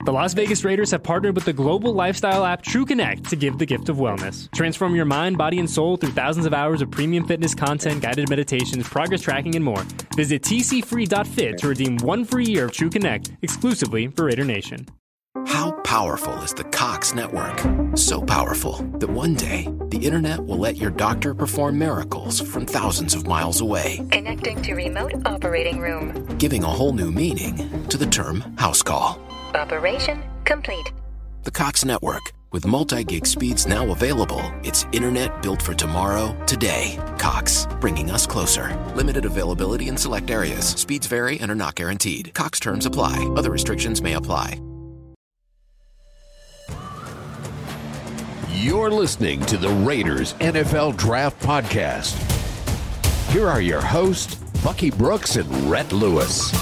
The Las Vegas Raiders have partnered with the global lifestyle app TrueConnect to give the gift of wellness. Transform your mind, body, and soul through thousands of hours of premium fitness content, guided meditations, progress tracking, and more. Visit tcfree.fit to redeem 1 free year of TrueConnect exclusively for Raider Nation. How powerful is the Cox network? So powerful that one day the internet will let your doctor perform miracles from thousands of miles away. Connecting to remote operating room. Giving a whole new meaning to the term house call. Operation complete. The Cox network, with multi-gig speeds now available, it's internet built for tomorrow, today. Cox, bringing us closer. Limited availability in select areas. Speeds vary and are not guaranteed. Cox terms apply. Other restrictions may apply. You're listening to the Raiders NFL Draft Podcast. Here are your hosts, Bucky Brooks and Rhett Lewis.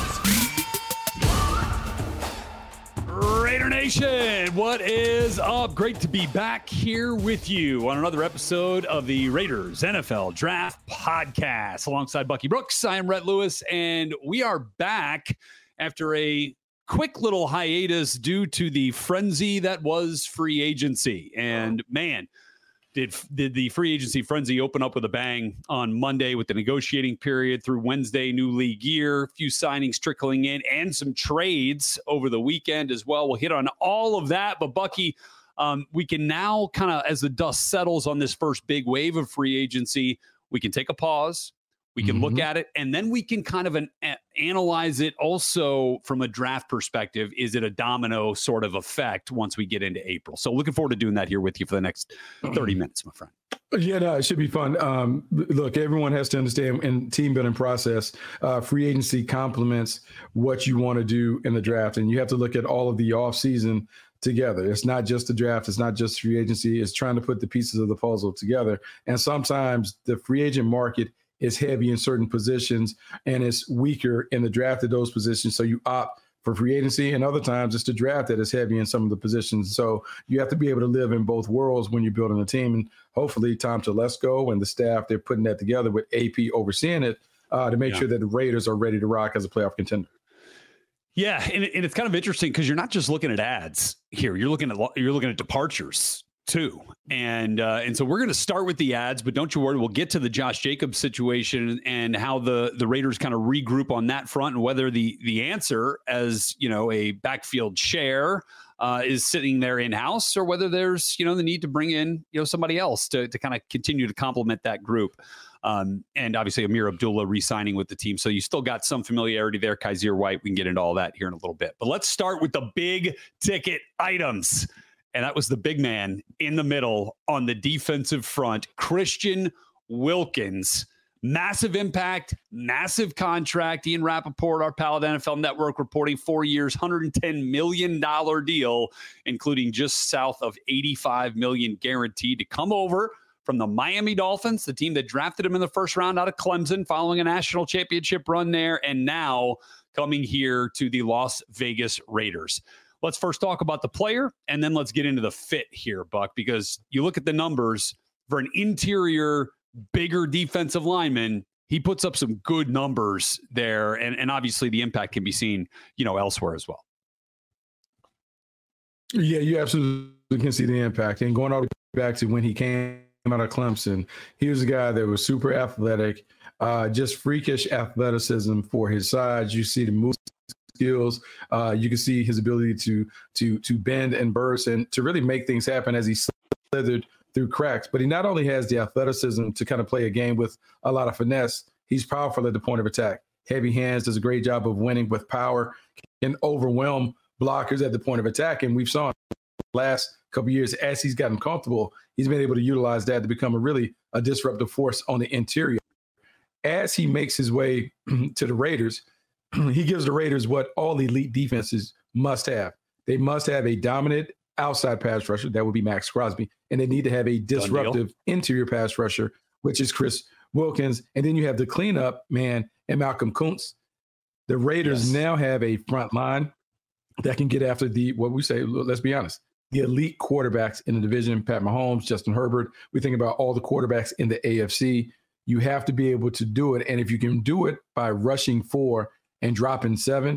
Raider Nation, what is up? Great to be back here with you on another episode of the Raiders NFL Draft Podcast. Alongside Bucky Brooks, I am Rhett Lewis, and we are back after a quick little hiatus due to the frenzy that was free agency. And man, did the free agency frenzy open up with a bang on Monday with the negotiating period through Wednesday, new league year, a few signings trickling in, and some trades over the weekend as well. We'll hit on all of that. But Bucky, we can now kind of, as the dust settles on this first big wave of free agency, we can take a pause. We can look at it, and then we can kind of analyze it also from a draft perspective. Is it a domino sort of effect once we get into April? So looking forward to doing that here with you for the next 30 minutes, my friend. Yeah, no, it should be fun. Look, everyone has to understand in team building process, free agency complements what you want to do in the draft. And you have to look at all of the offseason together. It's not just the draft. It's not just free agency. It's trying to put the pieces of the puzzle together. And sometimes the free agent market is heavy in certain positions and it's weaker in the draft of those positions. So you opt for free agency, and other times it's the draft that is heavy in some of the positions. So you have to be able to live in both worlds when you're building a team. And hopefully Tom Telesco and the staff, they're putting that together with AP overseeing it to make sure that the Raiders are ready to rock as a playoff contender. Yeah, and it's kind of interesting because you're not just looking at ads here. You're looking at departures too. And so we're going to start with the ads, but don't you worry, we'll get to the Josh Jacobs situation and how the Raiders kind of regroup on that front, and whether the answer, as you know, a backfield share is sitting there in-house, or whether there's, the need to bring in, somebody else to kind of continue to complement that group. And obviously Amir Abdullah re-signing with the team. So you still got some familiarity there. Kaiser White, we can get into all that here in a little bit, but let's start with the big ticket items. And that was the big man in the middle on the defensive front, Christian Wilkins. Massive impact, massive contract. Ian Rappaport, our pal at NFL Network, reporting 4 years, $110 million deal, including just south of $85 million guaranteed to come over from the Miami Dolphins, the team that drafted him in the first round out of Clemson following a national championship run there, and now coming here to the Las Vegas Raiders. Let's first talk about the player, and then let's get into the fit here, Buck, because you look at the numbers for an interior, bigger defensive lineman. He puts up some good numbers there, and obviously the impact can be seen, elsewhere as well. Yeah, you absolutely can see the impact. And going all the way back to when he came out of Clemson, he was a guy that was super athletic, just freakish athleticism for his size. You see the move skills. You can see his ability to bend and burst and to really make things happen as he slithered through cracks. But he not only has the athleticism to kind of play a game with a lot of finesse, he's powerful at the point of attack. Heavy hands, does a great job of winning with power, can overwhelm blockers at the point of attack. And we've saw the last couple of years, as he's gotten comfortable, he's been able to utilize that to become a disruptive force on the interior. As he makes his way to the Raiders, he gives the Raiders what all elite defenses must have. They must have a dominant outside pass rusher. That would be Max Crosby. And they need to have a disruptive interior pass rusher, which is Chris Wilkins. And then you have the cleanup man and Malcolm Kuntz. The Raiders now have a front line that can get after let's be honest, the elite quarterbacks in the division, Pat Mahomes, Justin Herbert. We think about all the quarterbacks in the AFC. You have to be able to do it. And if you can do it by rushing 4 and dropping 7,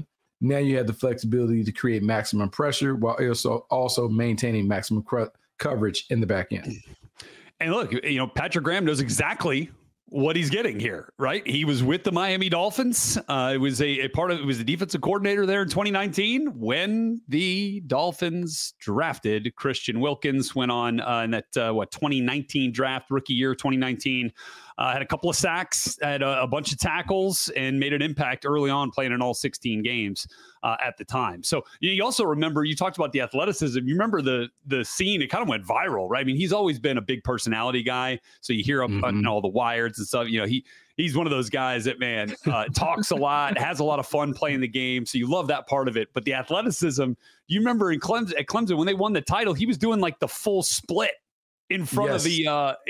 Now you have the flexibility to create maximum pressure while also maintaining maximum coverage in the back end. And look, Patrick Graham knows exactly what he's getting here, right? He was with the Miami Dolphins. It was it was the defensive coordinator there in 2019 when the Dolphins drafted Christian Wilkins, went on in that 2019 draft, rookie year 2019. Had a couple of sacks, had a bunch of tackles, and made an impact early on playing in all 16 games at the time. So you also remember, you talked about the athleticism. You remember the scene, it kind of went viral, right? I mean, he's always been a big personality guy. So you hear on all the wires and stuff, he's one of those guys that, man, talks a lot, has a lot of fun playing the game. So you love that part of it. But the athleticism, you remember at Clemson, when they won the title, he was doing like the full split in front of the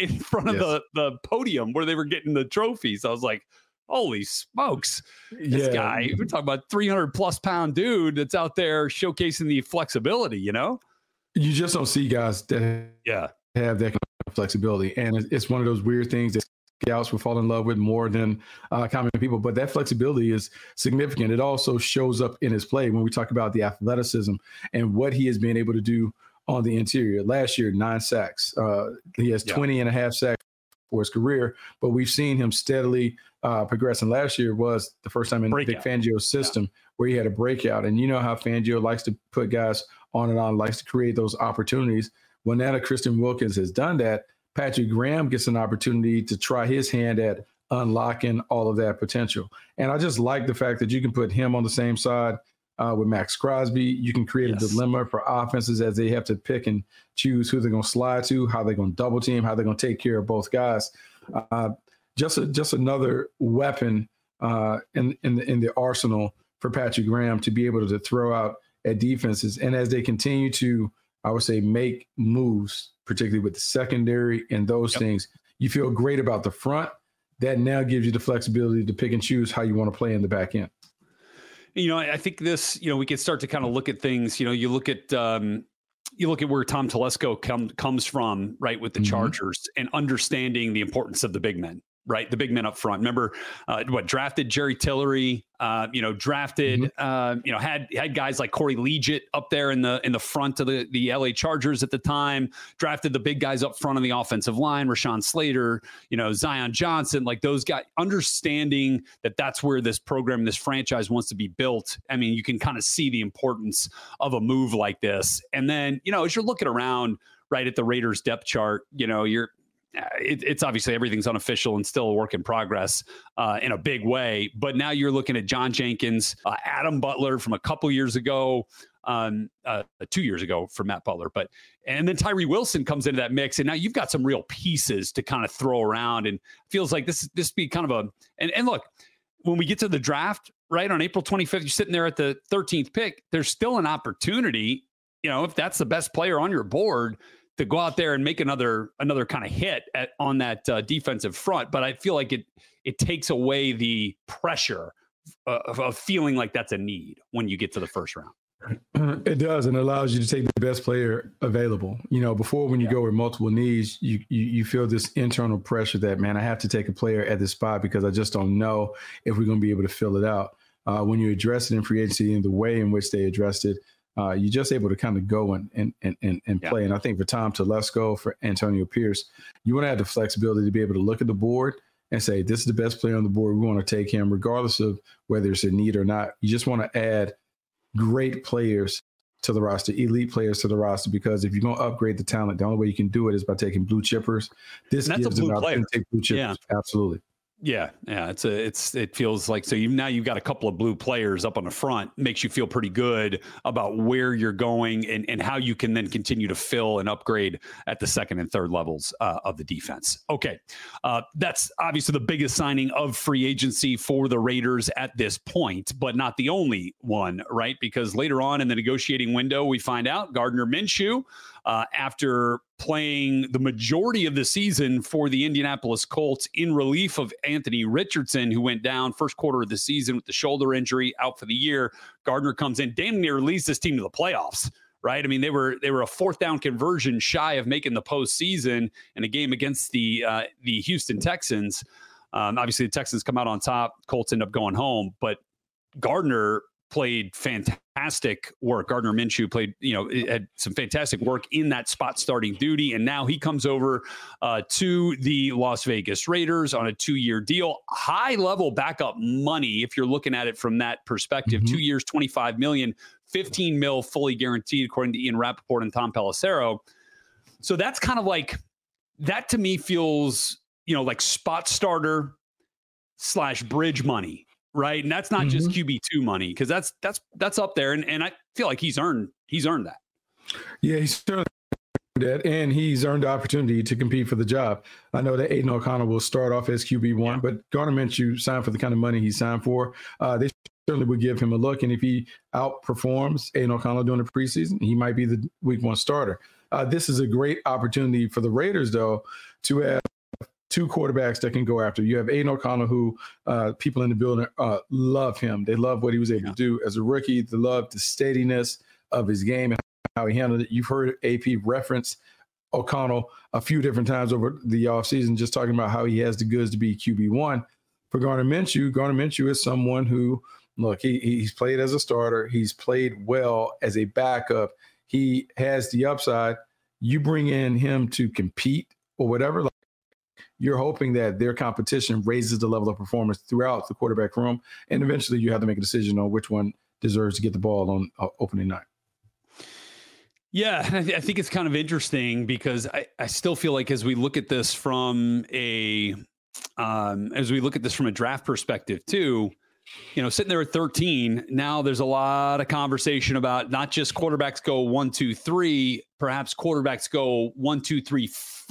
the podium where they were getting the trophies. I was like, holy smokes, this guy, we're talking about 300+ pound dude that's out there showcasing the flexibility, You just don't see guys that have that kind of flexibility. And it's one of those weird things that scouts will fall in love with more than common people. But that flexibility is significant. It also shows up in his play when we talk about the athleticism and what he has been able to do on the interior. Last year, 9 sacks. He has 20 and a half sacks for his career, but we've seen him steadily progress. And last year was the first time in Vic Fangio's system where he had a breakout. And you know how Fangio likes to put guys on and on, likes to create those opportunities. When now that Christian Wilkins has done that, Patrick Graham gets an opportunity to try his hand at unlocking all of that potential. And I just like the fact that you can put him on the same side with Max Crosby. You can create a dilemma for offenses as they have to pick and choose who they're going to slide to, how they're going to double team, how they're going to take care of both guys. Just another weapon in the arsenal for Patrick Graham to be able to throw out at defenses. And as they continue to, I would say, make moves, particularly with the secondary and those things, you feel great about the front. That now gives you the flexibility to pick and choose how you want to play in the back end. I think this, we can start to kind of look at things. You look at where Tom Telesco comes from, right, with the Chargers, and understanding the importance of the big men, right? The big men up front. Remember drafted Jerry Tillery, drafted, had guys like Corey Liuget up there in the front of the LA Chargers at the time, drafted the big guys up front on the offensive line, Rashawn Slater, Zion Johnson, like those guys, understanding that that's where this program, this franchise wants to be built. I mean, you can kind of see the importance of a move like this. And then, as you're looking around right at the Raiders depth chart, it's obviously everything's unofficial and still a work in progress in a big way. But now you're looking at John Jenkins, Adam Butler from a couple years ago, 2 years ago for Matt Butler. And then Tyree Wilson comes into that mix. And now you've got some real pieces to kind of throw around. And feels like this be kind of and look, when we get to the draft, right, on April 25th, you're sitting there at the 13th pick. There's still an opportunity, if that's the best player on your board, to go out there and make another kind of hit on that defensive front. But I feel like it takes away the pressure of feeling like that's a need when you get to the first round. It does, and it allows you to take the best player available. Before, when you go with multiple needs, you feel this internal pressure that, man, I have to take a player at this spot because I just don't know if we're going to be able to fill it out. When you address it in free agency and the way in which they addressed it, you're just able to kind of go and play. And I think for Tom Telesco, for Antonio Pierce, you want to have the flexibility to be able to look at the board and say, this is the best player on the board. We want to take him regardless of whether it's a need or not. You just want to add great players to the roster, elite players to the roster, because if you're going to upgrade the talent, the only way you can do it is by taking blue chippers. This gives them an opportunity to take blue chippers. Yeah. Absolutely. Yeah. It feels like, so now you've got a couple of blue players up on the front, makes you feel pretty good about where you're going and how you can then continue to fill and upgrade at the second and third levels of the defense. Okay. That's obviously the biggest signing of free agency for the Raiders at this point, but not the only one, right? Because later on in the negotiating window, we find out Gardner Minshew, after playing the majority of the season for the Indianapolis Colts in relief of Anthony Richardson, who went down first quarter of the season with the shoulder injury, out for the year. Gardner comes in, damn near leads this team to the playoffs, right? I mean, they were a fourth down conversion shy of making the postseason in a game against the Houston Texans. Obviously, the Texans come out on top. Colts end up going home, but Gardner played fantastic work. Gardner Minshew played, had some fantastic work in that spot starting duty. And now he comes over to the Las Vegas Raiders on a 2-year deal. High level backup money, if you're looking at it from that perspective. 2 years, $25 million, $15 million fully guaranteed, according to Ian Rappaport and Tom Pelissero. So that's kind of like, that to me feels, like spot starter / bridge money. Right. And that's not just QB2 money, because that's up there. And I feel like he's earned that. Yeah, he's certainly earned that. And he's earned the opportunity to compete for the job. I know that Aiden O'Connell will start off as QB1, but Gardner Minshew signed for the kind of money he signed for. They certainly would give him a look. And if he outperforms Aiden O'Connell during the preseason, he might be the week 1 starter. This is a great opportunity for the Raiders, though, to have 2 quarterbacks that can go after. You have Aiden O'Connell, who people in the building love him. They love what he was able to do as a rookie. They love the steadiness of his game and how he handled it. You've heard AP reference O'Connell a few different times over the offseason, just talking about how he has the goods to be QB1. For Gardner Minshew is someone who, look, he's played as a starter. He's played well as a backup. He has the upside. You bring in him to compete or whatever, you're hoping that their competition raises the level of performance throughout the quarterback room. And eventually you have to make a decision on which one deserves to get the ball on opening night. Yeah, I think it's kind of interesting, because I still feel like as we look at this from a draft perspective too, sitting there at 13, now there's a lot of conversation about not just quarterbacks go 1, 2, 3, perhaps quarterbacks go 1, 2, 3,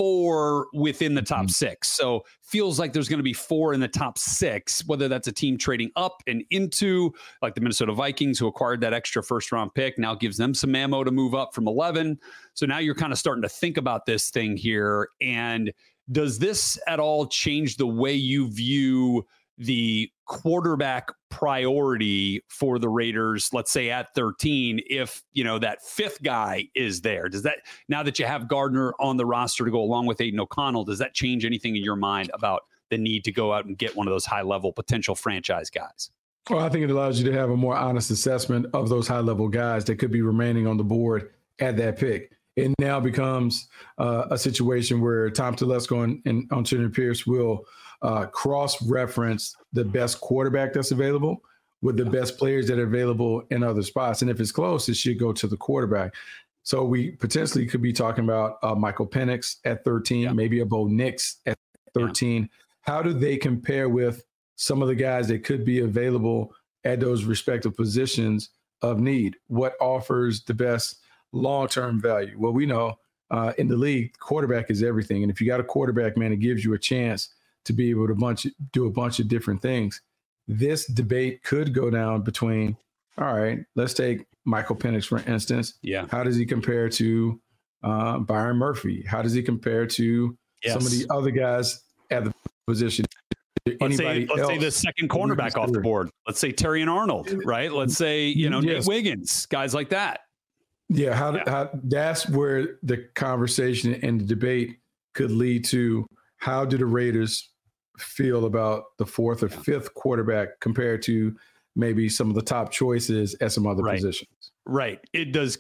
4 within the top 6. So feels like there's going to be 4 in the top 6, whether that's a team trading up and into, like the Minnesota Vikings, who acquired that extra first-round pick, now gives them some ammo to move up from 11. So now you're kind of starting to think about this thing here. And does this at all change the way you view the quarterback priority for the Raiders, let's say at 13, if, that 5th guy is there? Does that, now that you have Gardner on the roster to go along with Aiden O'Connell, does that change anything in your mind about the need to go out and get one of those high-level potential franchise guys? Well, I think it allows you to have a more honest assessment of those high-level guys that could be remaining on the board at that pick. It now becomes a situation where Tom Telesco and Antonio Pierce will cross-reference the best quarterback that's available with the best players that are available in other spots. And if it's close, it should go to the quarterback. So we potentially could be talking about Michael Penix at 13, maybe a Bo Nix at 13. How do they compare with some of the guys that could be available at those respective positions of need? What offers the best long-term value? Well, we know in the league, quarterback is everything. And if you got a quarterback, man, it gives you a chance to be able to do a bunch of different things. This debate could go down between, all right, let's take Michael Penix, for instance. Yeah. How does he compare to Byron Murphy? How does he compare to some of the other guys at the position? Let's say the second cornerback off the board. Let's say Terrion Arnold, right? Let's say, Nate Wiggins, guys like that. Yeah, how that's where the conversation and the debate could lead to. How do the Raiders feel about the 4th or 5th quarterback compared to maybe some of the top choices at some other positions? Right. Does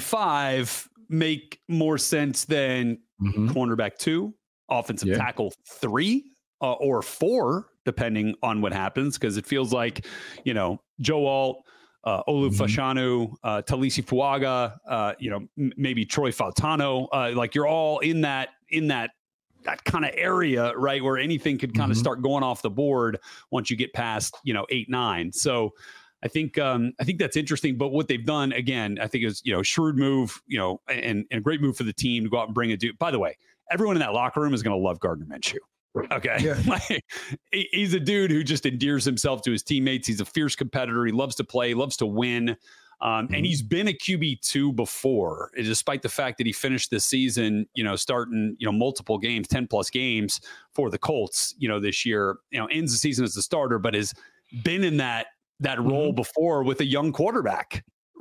QB5 make more sense than cornerback 2, offensive tackle 3, or 4, depending on what happens? Because it feels like, Joe Alt, Olu Fashanu, Talisi Fuaga, maybe Troy Fautano, like you're all in that kind of area, right, where anything could kind of start going off the board once you get past, 8, 9. So I think that's interesting. But what they've done, again, I think is, shrewd move, and a great move for the team to go out and bring a dude. By the way, everyone in that locker room is going to love Gardner Minshew. Okay. Yeah. He's a dude who just endears himself to his teammates. He's a fierce competitor. He loves to play, loves to win. And he's been a QB2 before, despite the fact that he finished this season, starting, multiple games, 10 plus games for the Colts, this year, ends the season as a starter, but has been in that role before with a young quarterback.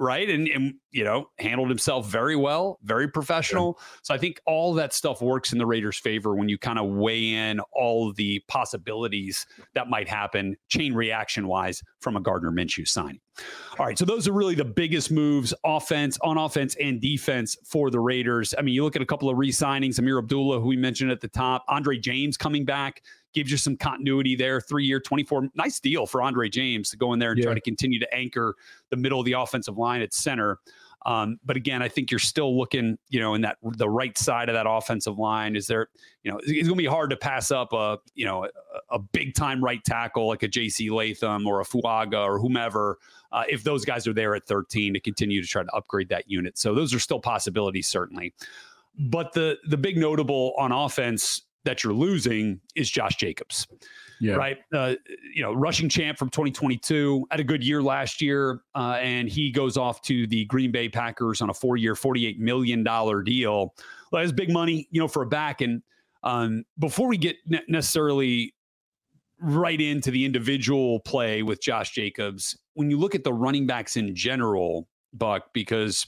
right? And handled himself very well, very professional. Yeah. So I think all that stuff works in the Raiders' favor when you kind of weigh in all of the possibilities that might happen chain reaction wise from a Gardner Minshew signing. All right, so those are really the biggest moves on offense and defense for the Raiders. I mean, you look at a couple of re-signings, Amir Abdullah, who we mentioned at the top, Andre James coming back, gives you some continuity there, 3-year, 24, nice deal for Andre James to go in there and try to continue to anchor the middle of the offensive line at center. But again, I think you're still looking, in the right side of that offensive line. Is there, it's going to be hard to pass up a big time right tackle like a JC Latham or a Fuaga or whomever, if those guys are there at 13 to continue to try to upgrade that unit. So those are still possibilities, certainly. But the big notable on offense that you're losing is Josh Jacobs. Yeah. Right. Rushing champ from 2022, had a good year last year. And he goes off to the Green Bay Packers on a 4-year, $48 million deal. Well, that's big money, for a back. And before we get necessarily right into the individual play with Josh Jacobs, when you look at the running backs in general, Buck, because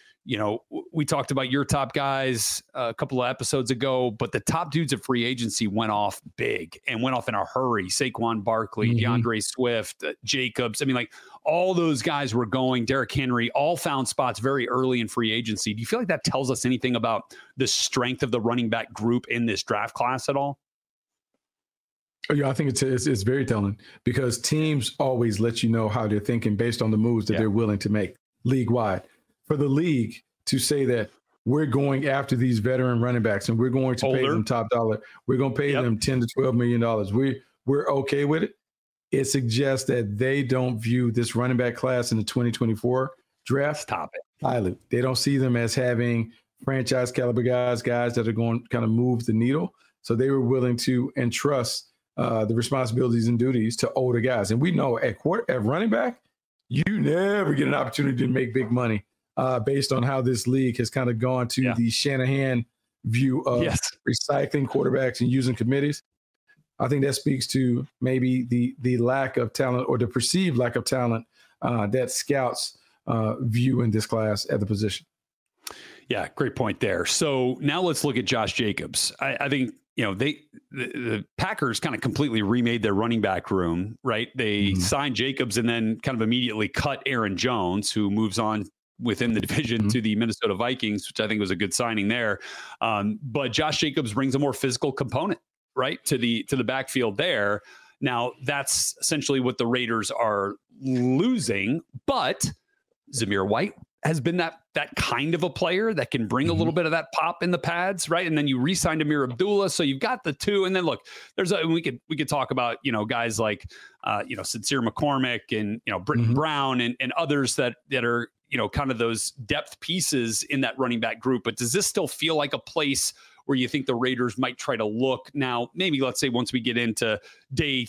we talked about your top guys a couple of episodes ago, but the top dudes at free agency went off big and went off in a hurry. Saquon Barkley, DeAndre Swift, Jacobs. I mean, like all those guys were going. Derrick Henry all found spots very early in free agency. Do you feel like that tells us anything about the strength of the running back group in this draft class at all? Yeah, I think it's very telling because teams always let you know how they're thinking based on the moves that they're willing to make league-wide. For the league to say that we're going after these veteran running backs and we're going to pay them top dollar, we're going to pay them $10 to $12 million. We're okay with it. It suggests that they don't view this running back class in the 2024 draft highly. They don't see them as having franchise caliber guys that are going to kind of move the needle. So they were willing to entrust the responsibilities and duties to older guys. And we know at running back, you never get an opportunity to make big money. Based on how this league has kind of gone to the Shanahan view of recycling quarterbacks and using committees. I think that speaks to maybe the lack of talent or the perceived lack of talent that scouts view in this class at the position. Yeah, great point there. So now let's look at Josh Jacobs. I think, the Packers kind of completely remade their running back room, right? They signed Jacobs and then kind of immediately cut Aaron Jones, who moves on within the division to the Minnesota Vikings, which I think was a good signing there. But Josh Jacobs brings a more physical component, right, to the backfield there. Now, that's essentially what the Raiders are losing, but Zamir White has been that kind of a player that can bring a little bit of that pop in the pads, right? And then you re-signed Amir Abdullah, so you've got the two. And then look, we could talk about guys like Sincere McCormick and Britton Brown and others that are kind of those depth pieces in that running back group. But does this still feel like a place where you think the Raiders might try to look now? Maybe let's say once we get into day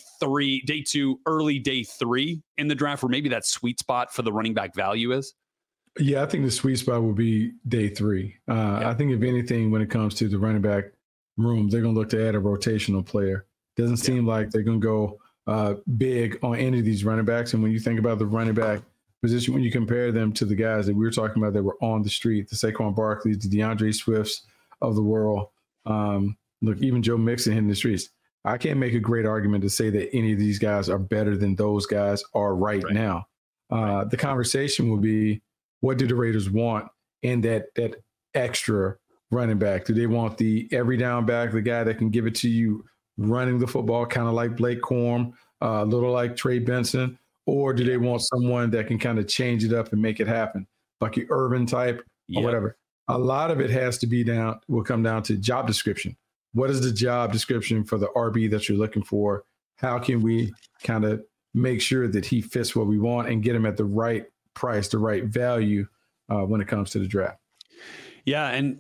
2, early day 3 in the draft, where maybe that sweet spot for the running back value is. Yeah, I think the sweet spot will be day 3. I think if anything, when it comes to the running back room, they're going to look to add a rotational player. Doesn't seem like they're going to go big on any of these running backs. And when you think about the running back position, when you compare them to the guys that we were talking about that were on the street, the Saquon Barkleys, the DeAndre Swifts of the world, look, even Joe Mixon hitting the streets. I can't make a great argument to say that any of these guys are better than those guys are right now. The conversation will be, what do the Raiders want in that extra running back? Do they want the every down back, the guy that can give it to you running the football, kind of like Blake Corum, a little like Trey Benson? Or do they want someone that can kind of change it up and make it happen, like your Irvin type or whatever? A lot of it will come down to job description. What is the job description for the RB that you're looking for? How can we kind of make sure that he fits what we want and get him at the right price, the right value when it comes to the draft? Yeah, and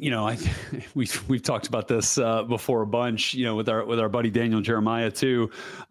we've talked about this before a bunch, with our buddy Daniel Jeremiah too.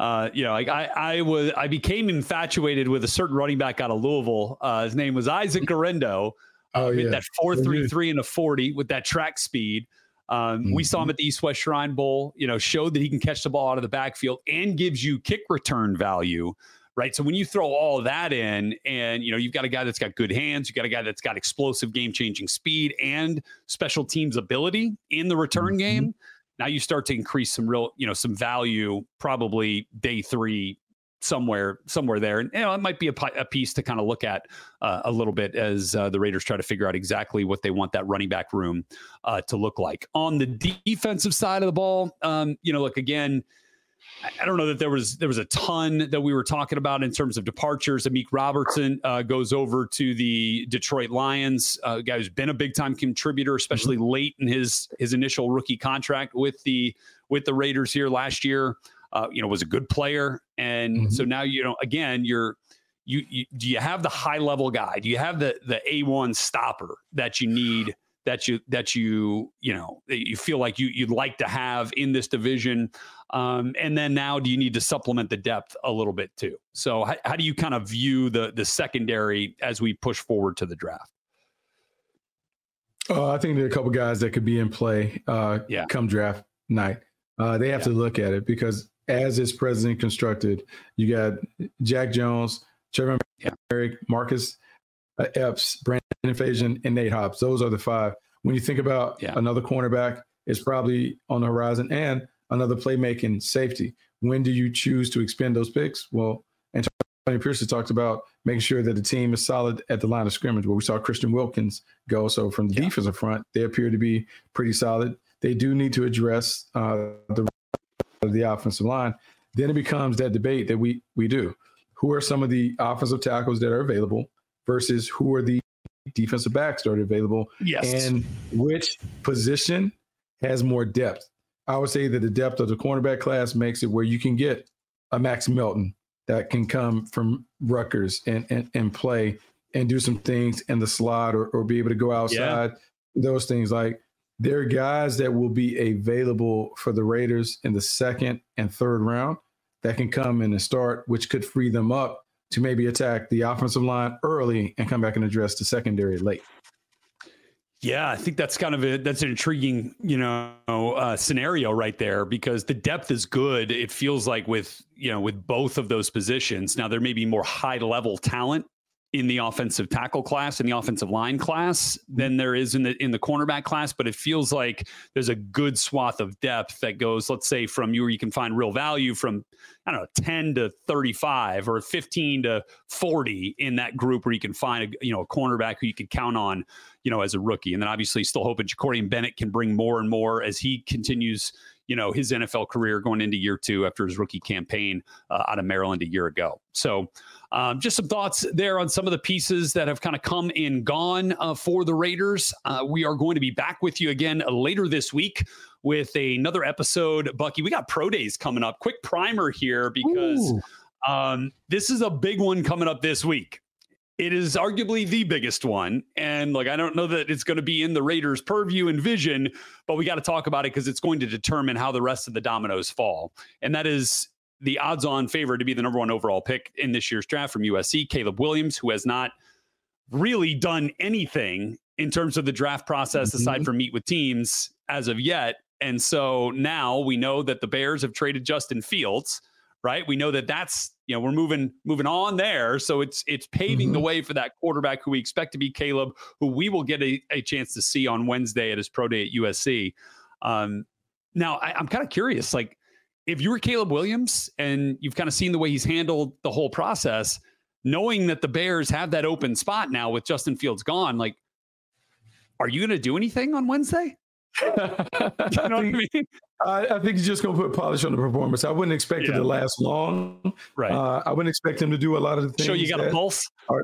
I became infatuated with a certain running back out of Louisville. His name was Isaac Garendo. That 4.33 and a 40 with that track speed. We saw him at the East-West Shrine Bowl. Showed that he can catch the ball out of the backfield and gives you kick return value. right? So when you throw all of that in, and you've got a guy that's got good hands, you've got a guy that's got explosive game-changing speed and special teams ability in the return game. Now you start to increase some real, some value, probably day 3, somewhere there. And it might be a piece to kind of look at a little bit as the Raiders try to figure out exactly what they want that running back room to look like. On the defensive side of the ball, look, again, I don't know that there was a ton that we were talking about in terms of departures. Amik Robertson goes over to the Detroit Lions, a guy who's been a big time contributor, especially late in his initial rookie contract with the Raiders here last year. Was a good player, and so now again do you have the high level guy? Do you have the A1 stopper that you need? That you feel like you'd like to have in this division, and then now do you need to supplement the depth a little bit too? So how do you kind of view the secondary as we push forward to the draft? I think there are a couple guys that could be in play come draft night. They have to look at it because as it's presently constructed, you got Jack Jones, Trevor Merrick, Marcus Epps, Brandon Faison, and Nate Hobbs. Those are the 5. When you think about another cornerback, it's probably on the horizon, and another playmaking safety. When do you choose to expend those picks? Well, Antonio Pierce talked about making sure that the team is solid at the line of scrimmage, where we saw Christian Wilkins go. So from the defensive front, they appear to be pretty solid. They do need to address the offensive line. Then it becomes that debate that we do. Who are some of the offensive tackles that are available versus who are the defensive backs that are available? Yes. And which position has more depth? I would say that the depth of the cornerback class makes it where you can get a Max Melton that can come from Rutgers and play and do some things in the slot or be able to go outside. Those things, like, there are guys that will be available for the Raiders in the 2nd and 3rd round that can come in and start, which could free them up to maybe attack the offensive line early and come back and address the secondary late. Yeah, I think that's kind of that's an intriguing, scenario right there, because the depth is good. It feels like with both of those positions. Now there may be more high level talent in the offensive tackle class and the offensive line class than there is in the cornerback class, but it feels like there's a good swath of depth that goes, let's say, from where you can find real value from, 10 to 35 or 15 to 40 in that group, where you can find a cornerback who you can count on, as a rookie. And then obviously still hoping Jacorian Bennett can bring more and more as he continues, his NFL career going into year 2 after his rookie campaign out of Maryland a year ago. So just some thoughts there on some of the pieces that have kind of come and gone for the Raiders. We are going to be back with you again later this week with another episode. Bucky, we got Pro Days coming up. Quick primer here, because this is a big one coming up this week. It is arguably the biggest one. And I don't know that it's going to be in the Raiders' purview and vision, but we got to talk about it because it's going to determine how the rest of the dominoes fall. And that is the odds-on favorite to be the number 1 overall pick in this year's draft from USC, Caleb Williams, who has not really done anything in terms of the draft process aside from meet with teams as of yet. And so now we know that the Bears have traded Justin Fields, right? We know that that's, we're moving on there. So it's paving the way for that quarterback who we expect to be Caleb, who we will get a chance to see on Wednesday at his pro day at USC. Now I'm kind of curious, if you were Caleb Williams and you've kind of seen the way he's handled the whole process, knowing that the Bears have that open spot now with Justin Fields gone, are you going to do anything on Wednesday? You know what I mean? I think he's just going to put polish on the performance. I wouldn't expect it to last long. Right. I wouldn't expect him to do a lot of the things. Show you got a pulse.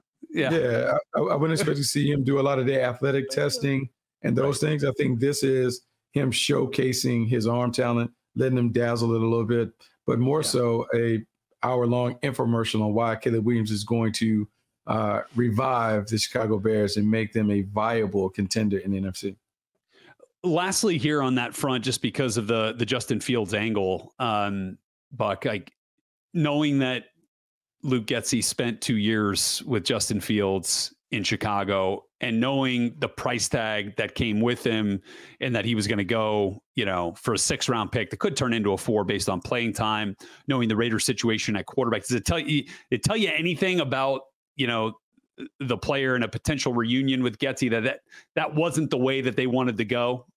I wouldn't expect to see him do a lot of the athletic testing and those things. I think this is him showcasing his arm talent, letting him dazzle it a little bit, but more so a hour-long infomercial on why Caleb Williams is going to revive the Chicago Bears and make them a viable contender in the NFC. Lastly, here on that front, just because of the Justin Fields angle, Buck, knowing that Luke Getsy spent 2 years with Justin Fields in Chicago, and knowing the price tag that came with him and that he was going to go, for a 6th-round pick that could turn into a 4 based on playing time, knowing the Raiders situation at quarterback, does it tell you anything about, the player and a potential reunion with Getsy that wasn't the way that they wanted to go?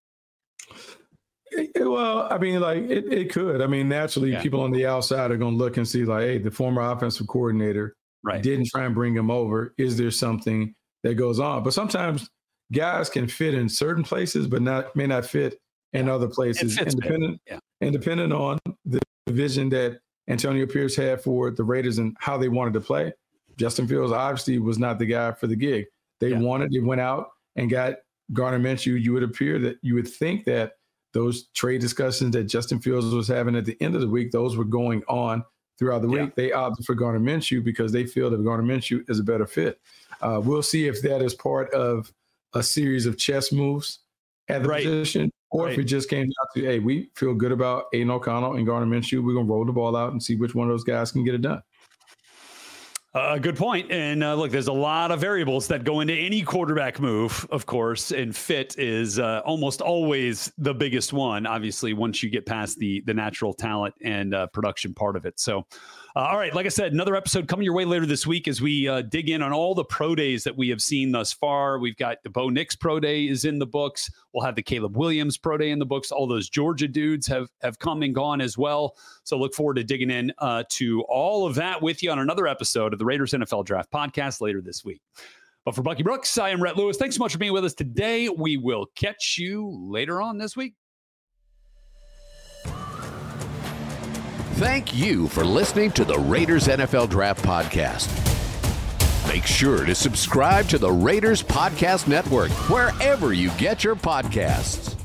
Well, I mean, it could. I mean, naturally, people on the outside are going to look and see hey, the former offensive coordinator didn't try and bring him over. Is there something that goes on? But sometimes guys can fit in certain places, but may not fit in other places. Independent on the vision that Antonio Pierce had for the Raiders and how they wanted to play. Justin Fields obviously was not the guy for the gig. They went out and got Gardner Minshew. You would think that those trade discussions that Justin Fields was having at the end of the week, those were going on throughout the week. They opted for Gardner Minshew because they feel that Gardner Minshew is a better fit. We'll see if that is part of a series of chess moves at the position, or if it just came down to, hey, we feel good about Aiden O'Connell and Gardner Minshew. We're going to roll the ball out and see which one of those guys can get it done. Good point. And look, there's a lot of variables that go into any quarterback move, of course, and fit is almost always the biggest one, obviously, once you get past the natural talent and production part of it. So, all right, like I said, another episode coming your way later this week as we dig in on all the pro days that we have seen thus far. We've got the Bo Nix pro day is in the books. We'll have the Caleb Williams pro day in the books. All those Georgia dudes have come and gone as well. So look forward to digging in to all of that with you on another episode of the Raiders NFL Draft Podcast later this week. But for Bucky Brooks, I am Rhett Lewis. Thanks so much for being with us today. We will catch you later on this week. Thank you for listening to the Raiders NFL Draft Podcast. Make sure to subscribe to the Raiders Podcast Network wherever you get your podcasts.